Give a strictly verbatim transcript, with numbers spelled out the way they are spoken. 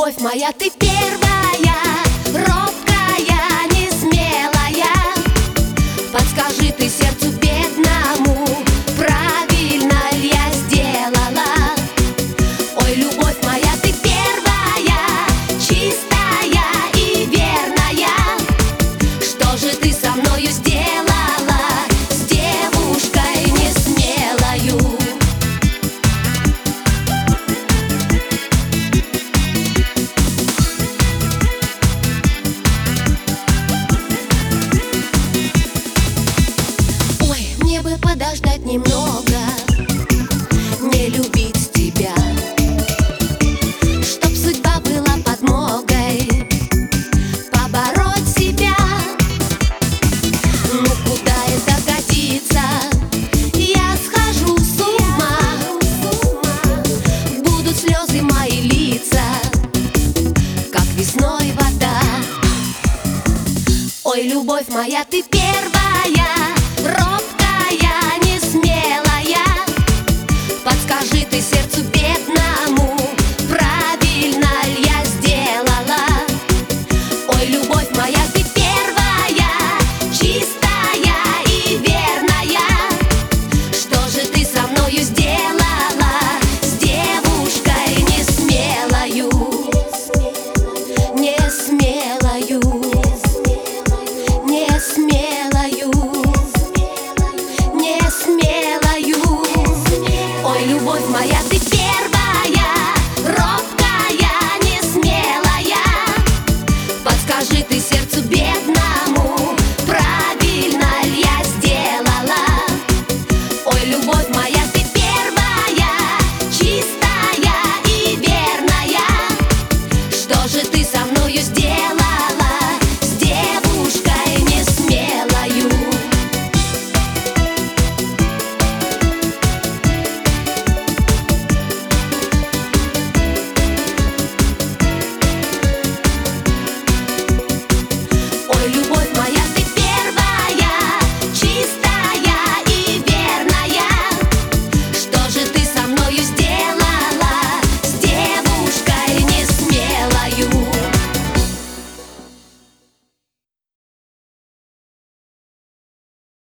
любовь моя, ты первая, робкая, несмелая. Подскажи ты сердцу бедному, правильно ли я сделала? Ой, любовь моя, ты первая, чистая и верная. Что же ты со мною сделала, с девушкой несмелою? Ой, мне бы подождать немного,